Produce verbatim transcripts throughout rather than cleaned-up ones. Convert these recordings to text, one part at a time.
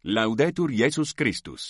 Laudetur Jesus Christus.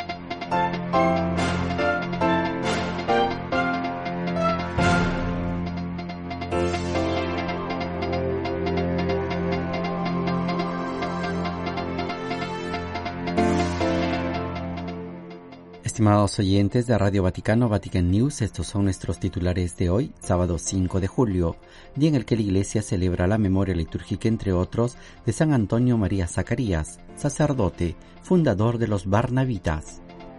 Estimados oyentes de Radio Vaticano, Vatican News, estos son nuestros titulares de hoy, sábado cinco de julio, día en el que la Iglesia celebra la memoria litúrgica, entre otros, de San Antonio María Zacarías, sacerdote, fundador de los Barnabitas.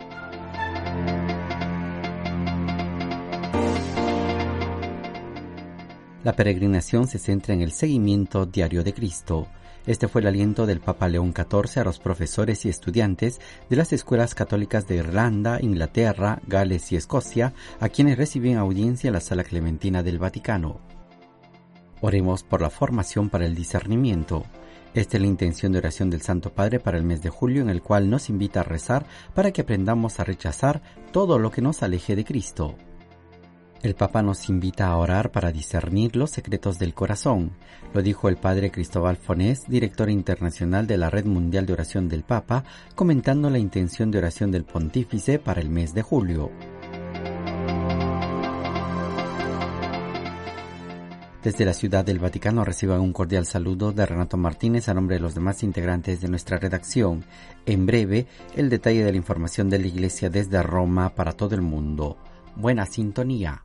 La peregrinación se centra en el seguimiento diario de Cristo. Este fue el aliento del Papa León catorce a los profesores y estudiantes de las escuelas católicas de Irlanda, Inglaterra, Gales y Escocia, a quienes reciben audiencia en la Sala Clementina del Vaticano. Oremos por la formación para el discernimiento. Esta es la intención de oración del Santo Padre para el mes de julio, en el cual nos invita a rezar para que aprendamos a rechazar todo lo que nos aleje de Cristo. El Papa nos invita a orar para discernir los secretos del corazón. Lo dijo el Padre Cristóbal Fonés, director internacional de la Red Mundial de Oración del Papa, comentando la intención de oración del Pontífice para el mes de julio. Desde la Ciudad del Vaticano reciban un cordial saludo de Renato Martínez a nombre de los demás integrantes de nuestra redacción. En breve, el detalle de la información de la Iglesia desde Roma para todo el mundo. Buena sintonía.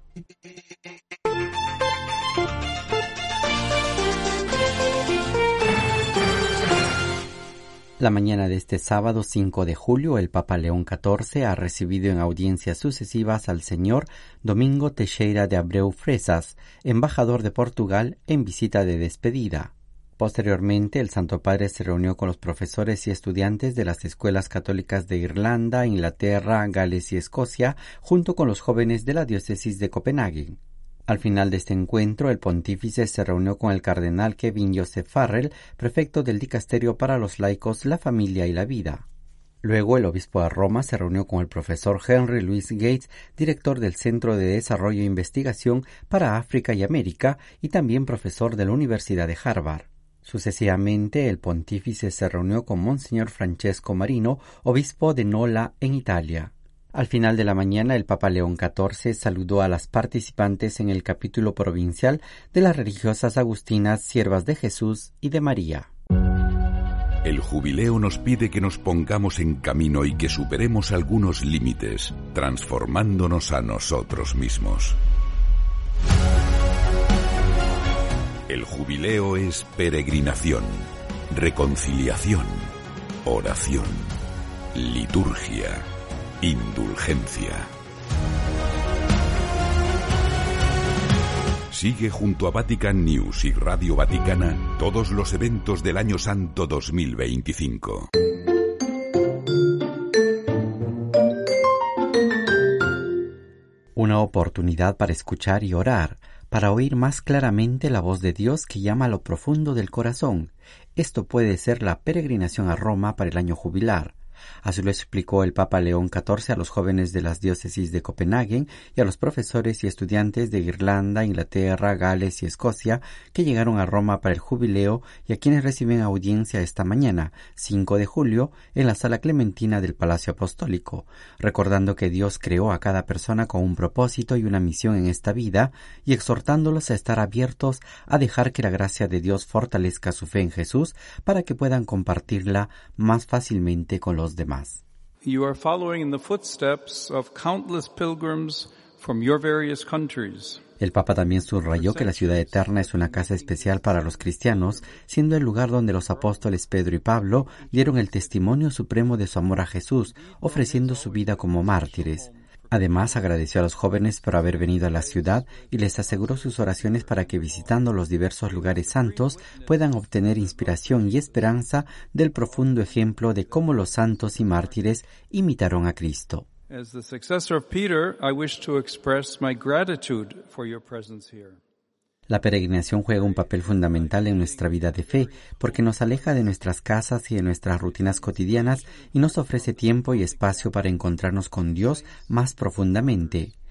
La mañana de este sábado cinco de julio, el Papa León catorce ha recibido en audiencias sucesivas al señor Domingo Teixeira de Abreu Fresas, embajador de Portugal, en visita de despedida. Posteriormente, el Santo Padre se reunió con los profesores y estudiantes de las escuelas católicas de Irlanda, Inglaterra, Gales y Escocia, junto con los jóvenes de la diócesis de Copenhague. Al final de este encuentro, el pontífice se reunió con el cardenal Kevin Joseph Farrell, prefecto del Dicasterio para los Laicos, la Familia y la Vida. Luego, el obispo de Roma se reunió con el profesor Henry Louis Gates, director del Centro de Desarrollo e Investigación para África y América y también profesor de la Universidad de Harvard. Sucesivamente, el pontífice se reunió con Monseñor Francesco Marino, obispo de Nola, en Italia. Al final de la mañana, el Papa León catorce saludó a las participantes en el capítulo provincial de las religiosas agustinas Siervas de Jesús y de María. El jubileo nos pide que nos pongamos en camino y que superemos algunos límites, transformándonos a nosotros mismos. El jubileo es peregrinación, reconciliación, oración, liturgia, indulgencia. Sigue junto a Vatican News y Radio Vaticana todos los eventos del Año Santo dos mil veinticinco. Una oportunidad para escuchar y orar, para oír más claramente la voz de Dios que llama a lo profundo del corazón. Esto puede ser la peregrinación a Roma para el año jubilar. Así lo explicó el Papa León catorce a los jóvenes de las diócesis de Copenhague y a los profesores y estudiantes de Irlanda, Inglaterra, Gales y Escocia que llegaron a Roma para el jubileo y a quienes reciben audiencia esta mañana, cinco de julio, en la Sala Clementina del Palacio Apostólico, recordando que Dios creó a cada persona con un propósito y una misión en esta vida y exhortándolos a estar abiertos a dejar que la gracia de Dios fortalezca su fe en Jesús para que puedan compartirla más fácilmente con los demás. You are following in the footsteps of countless pilgrims from your various countries. El Papa también subrayó que la ciudad eterna es una casa especial para los cristianos, siendo el lugar donde los apóstoles Pedro y Pablo dieron el testimonio supremo de su amor a Jesús, ofreciendo su vida como mártires. Además, agradeció a los jóvenes por haber venido a la ciudad y les aseguró sus oraciones para que, visitando los diversos lugares santos, puedan obtener inspiración y esperanza del profundo ejemplo de cómo los santos y mártires imitaron a Cristo. As the successor of Peter, I wish to express my gratitude for your presence here. La peregrinación juega un papel fundamental en nuestra vida de fe, porque nos aleja de nuestras casas y de nuestras rutinas cotidianas y nos ofrece tiempo y espacio para encontrarnos con Dios más profundamente.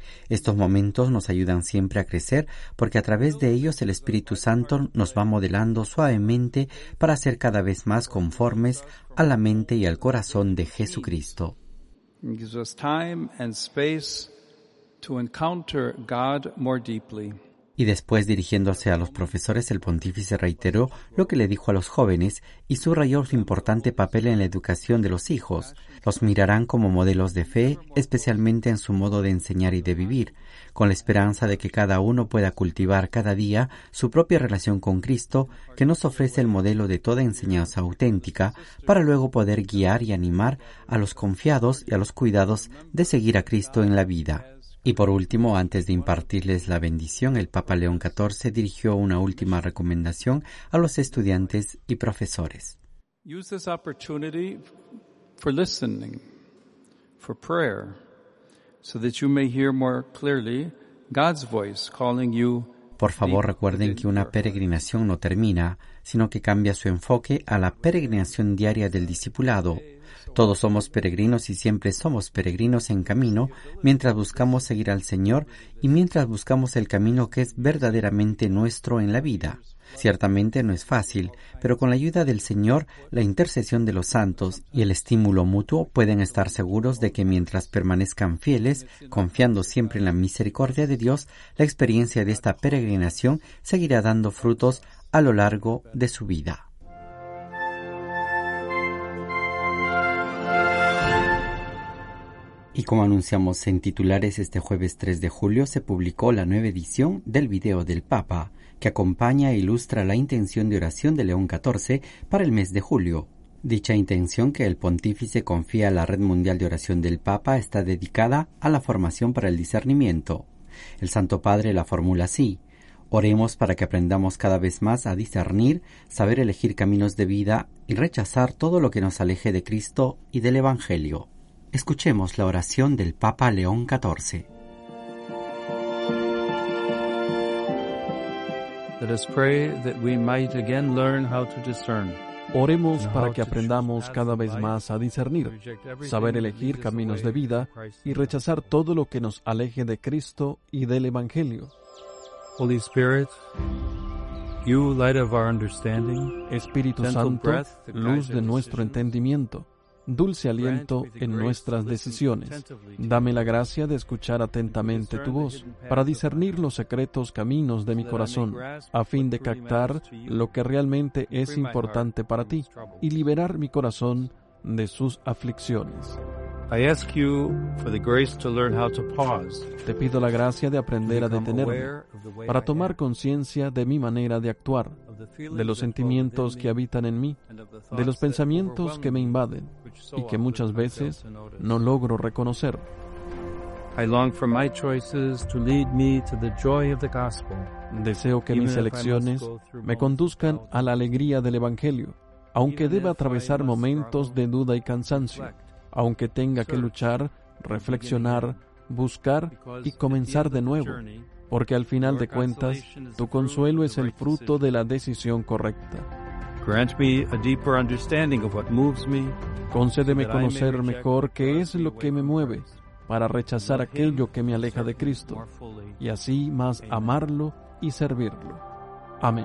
Estos momentos nos ayudan siempre a crecer porque a través de ellos el Espíritu Santo nos va modelando suavemente para ser cada vez más conformes a la mente y al corazón de Jesucristo. It gives us time and space to encounter God more deeply. Y después, dirigiéndose a los profesores, el pontífice reiteró lo que le dijo a los jóvenes y subrayó su importante papel en la educación de los hijos. Los mirarán como modelos de fe, especialmente en su modo de enseñar y de vivir, con la esperanza de que cada uno pueda cultivar cada día su propia relación con Cristo, que nos ofrece el modelo de toda enseñanza auténtica, para luego poder guiar y animar a los confiados y a los cuidados de seguir a Cristo en la vida. Y por último, antes de impartirles la bendición, el Papa León catorce dirigió una última recomendación a los estudiantes y profesores. Use this opportunity for listening, for prayer, so that you may hear more clearly God's voice calling you. Por favor, recuerden que una peregrinación no termina, sino que cambia su enfoque a la peregrinación diaria del discipulado. Todos somos peregrinos y siempre somos peregrinos en camino mientras buscamos seguir al Señor y mientras buscamos el camino que es verdaderamente nuestro en la vida. Ciertamente no es fácil, pero con la ayuda del Señor, la intercesión de los santos y el estímulo mutuo pueden estar seguros de que mientras permanezcan fieles, confiando siempre en la misericordia de Dios, la experiencia de esta peregrinación seguirá dando frutos a lo largo de su vida. Y como anunciamos en titulares, este jueves tres de julio se publicó la nueva edición del Video del Papa, que acompaña e ilustra la intención de oración de León catorce para el mes de julio. Dicha intención, que el pontífice confía a la Red Mundial de Oración del Papa, está dedicada a la formación para el discernimiento. El Santo Padre la formula así: oremos para que aprendamos cada vez más a discernir, saber elegir caminos de vida y rechazar todo lo que nos aleje de Cristo y del Evangelio. Escuchemos la oración del Papa León catorce. Let us pray that we might again learn how to discern. Oremos para que aprendamos cada vez más a discernir, saber elegir caminos de vida y rechazar todo lo que nos aleje de Cristo y del Evangelio. Holy Spirit, you light of our understanding, Espíritu Santo, luz de nuestro entendimiento, dulce aliento en nuestras decisiones. Dame la gracia de escuchar atentamente tu voz, para discernir los secretos caminos de mi corazón, a fin de captar lo que realmente es importante para ti y liberar mi corazón de sus aflicciones. I ask you for the grace to learn how to pause. Te pido la gracia de aprender a detenerme, para tomar conciencia de mi manera de actuar, de los sentimientos que habitan en mí, de los pensamientos que me invaden y que muchas veces no logro reconocer. I long for my choices to lead me to the joy of the gospel. Deseo que mis elecciones me conduzcan a la alegría del Evangelio, aunque deba atravesar momentos de duda y cansancio, aunque tenga que luchar, reflexionar, buscar y comenzar de nuevo, porque al final de cuentas, tu consuelo es el fruto de la decisión correcta. Concédeme conocer mejor qué es lo que me mueve, para rechazar aquello que me aleja de Cristo, y así más amarlo y servirlo. Amén.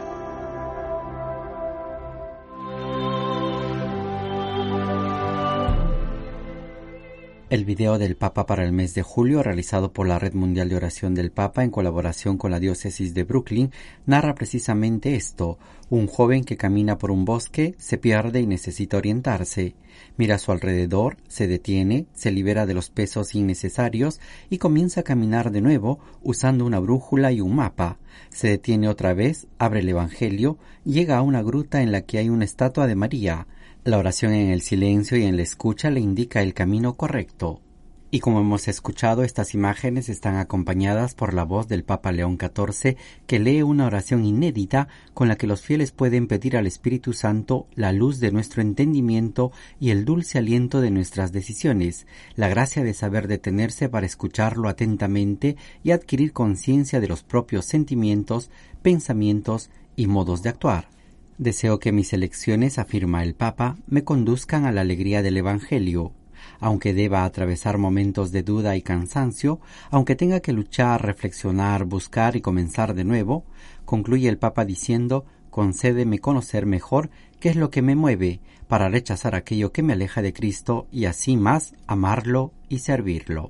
El video del Papa para el mes de julio, realizado por la Red Mundial de Oración del Papa en colaboración con la diócesis de Brooklyn, narra precisamente esto: un joven que camina por un bosque, se pierde y necesita orientarse. Mira a su alrededor, se detiene, se libera de los pesos innecesarios y comienza a caminar de nuevo usando una brújula y un mapa. Se detiene otra vez, abre el Evangelio, llega a una gruta en la que hay una estatua de María. La oración en el silencio y en la escucha le indica el camino correcto. Y como hemos escuchado, estas imágenes están acompañadas por la voz del Papa León catorce, que lee una oración inédita con la que los fieles pueden pedir al Espíritu Santo la luz de nuestro entendimiento y el dulce aliento de nuestras decisiones, la gracia de saber detenerse para escucharlo atentamente y adquirir conciencia de los propios sentimientos, pensamientos y modos de actuar. Deseo que mis elecciones, afirma el Papa, me conduzcan a la alegría del Evangelio. Aunque deba atravesar momentos de duda y cansancio, aunque tenga que luchar, reflexionar, buscar y comenzar de nuevo, concluye el Papa diciendo: concédeme conocer mejor qué es lo que me mueve para rechazar aquello que me aleja de Cristo y así más amarlo y servirlo.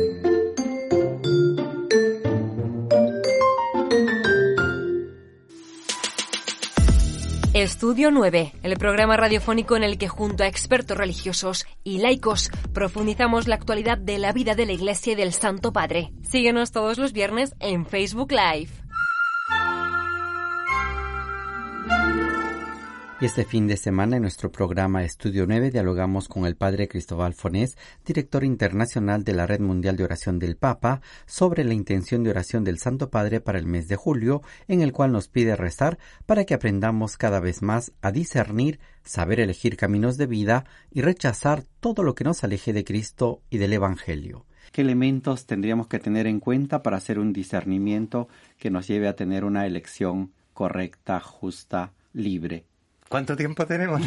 Estudio nueve, el programa radiofónico en el que junto a expertos religiosos y laicos profundizamos la actualidad de la vida de la Iglesia y del Santo Padre. Síguenos todos los viernes en Facebook Live. Y este fin de semana en nuestro programa Estudio nueve dialogamos con el Padre Cristóbal Fonés, director internacional de la Red Mundial de Oración del Papa, sobre la intención de oración del Santo Padre para el mes de julio, en el cual nos pide rezar para que aprendamos cada vez más a discernir, saber elegir caminos de vida y rechazar todo lo que nos aleje de Cristo y del Evangelio. ¿Qué elementos tendríamos que tener en cuenta para hacer un discernimiento que nos lleve a tener una elección correcta, justa, libre? ¿Cuánto tiempo tenemos?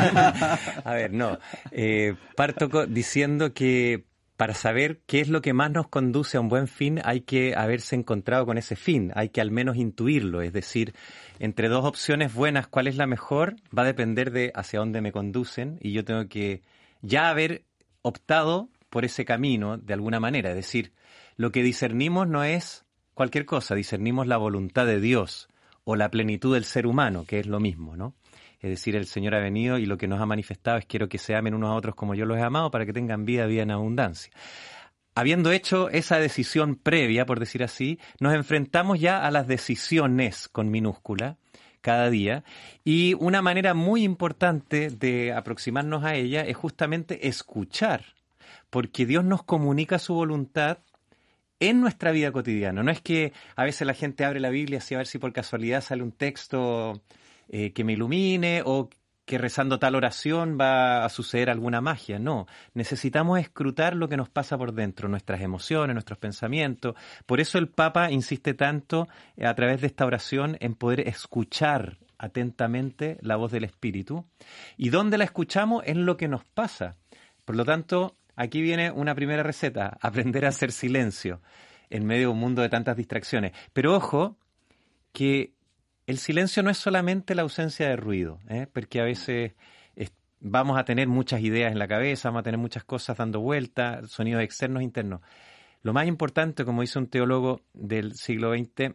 A ver, no. Eh, parto co- diciendo que para saber qué es lo que más nos conduce a un buen fin hay que haberse encontrado con ese fin, hay que al menos intuirlo, es decir, entre dos opciones buenas, ¿cuál es la mejor? Va a depender de hacia dónde me conducen y yo tengo que ya haber optado por ese camino de alguna manera, es decir, lo que discernimos no es cualquier cosa, discernimos la voluntad de Dios o la plenitud del ser humano, que es lo mismo, ¿no? Es decir, el Señor ha venido y lo que nos ha manifestado es: quiero que se amen unos a otros como yo los he amado para que tengan vida, vida en abundancia. Habiendo hecho esa decisión previa, por decir así, nos enfrentamos ya a las decisiones con minúscula cada día, y una manera muy importante de aproximarnos a ella es justamente escuchar, porque Dios nos comunica su voluntad en nuestra vida cotidiana. No es que a veces la gente abre la Biblia así a ver si por casualidad sale un texto Eh, que me ilumine o que rezando tal oración va a suceder alguna magia. No, necesitamos escrutar lo que nos pasa por dentro, nuestras emociones, nuestros pensamientos. Por eso el Papa insiste tanto eh, a través de esta oración en poder escuchar atentamente la voz del Espíritu. ¿Y dónde la escuchamos? En lo que nos pasa. Por lo tanto, aquí viene una primera receta: aprender a hacer silencio en medio de un mundo de tantas distracciones. Pero ojo, que el silencio no es solamente la ausencia de ruido, ¿eh? Porque a veces es, vamos a tener muchas ideas en la cabeza, vamos a tener muchas cosas dando vueltas, sonidos externos e internos. Lo más importante, como dice un teólogo del siglo veinte,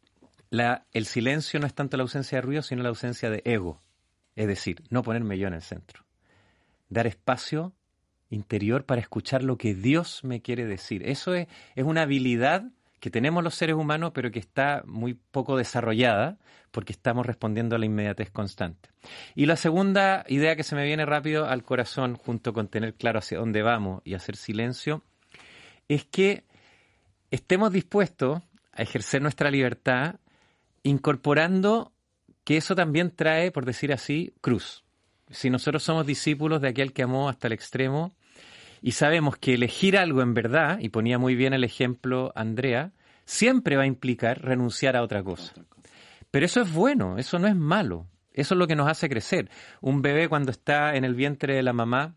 la, el silencio no es tanto la ausencia de ruido, sino la ausencia de ego. Es decir, no ponerme yo en el centro. Dar espacio interior para escuchar lo que Dios me quiere decir. Eso es, es una habilidad que tenemos los seres humanos, pero que está muy poco desarrollada, porque estamos respondiendo a la inmediatez constante. Y la segunda idea que se me viene rápido al corazón, junto con tener claro hacia dónde vamos y hacer silencio, es que estemos dispuestos a ejercer nuestra libertad, incorporando que eso también trae, por decir así, cruz. Si nosotros somos discípulos de aquel que amó hasta el extremo, y sabemos que elegir algo en verdad, y ponía muy bien el ejemplo Andrea, siempre va a implicar renunciar a otra cosa. Pero eso es bueno, eso no es malo, eso es lo que nos hace crecer. Un bebé cuando está en el vientre de la mamá,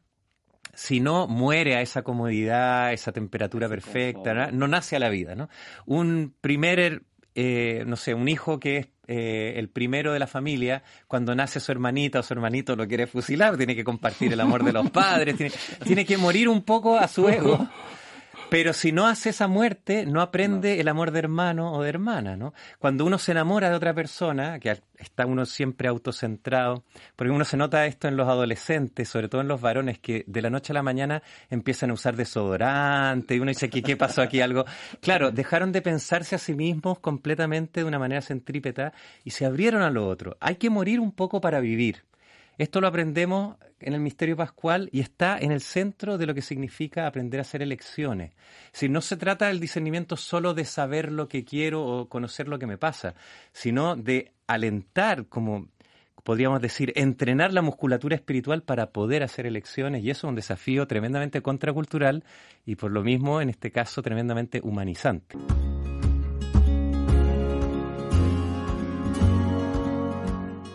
si no muere a esa comodidad, esa temperatura perfecta, ¿no? No nace a la vida, ¿no? Un primer, eh, no sé, un hijo que es Eh, el primero de la familia, cuando nace su hermanita o su hermanito lo quiere fusilar, tiene que compartir el amor de los padres, tiene, tiene que morir un poco a su ego, pero si no hace esa muerte, no aprende el amor de hermano o de hermana, ¿no? Cuando uno se enamora de otra persona, que está uno siempre autocentrado, porque uno se nota esto en los adolescentes, sobre todo en los varones, que de la noche a la mañana empiezan a usar desodorante, y uno dice, ¿qué, qué pasó aquí? Algo. Claro, dejaron de pensarse a sí mismos completamente de una manera centrípeta y se abrieron a lo otro. Hay que morir un poco para vivir. Esto lo aprendemos en el misterio pascual y está en el centro de lo que significa aprender a hacer elecciones. Si no se trata del discernimiento solo de saber lo que quiero o conocer lo que me pasa, sino de alentar, como podríamos decir, entrenar la musculatura espiritual para poder hacer elecciones, y eso es un desafío tremendamente contracultural y por lo mismo, en este caso, tremendamente humanizante.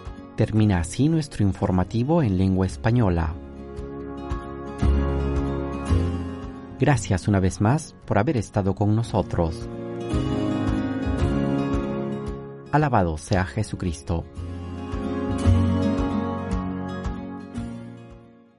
Termina así nuestro informativo en lengua española. Gracias una vez más por haber estado con nosotros. Alabado sea Jesucristo.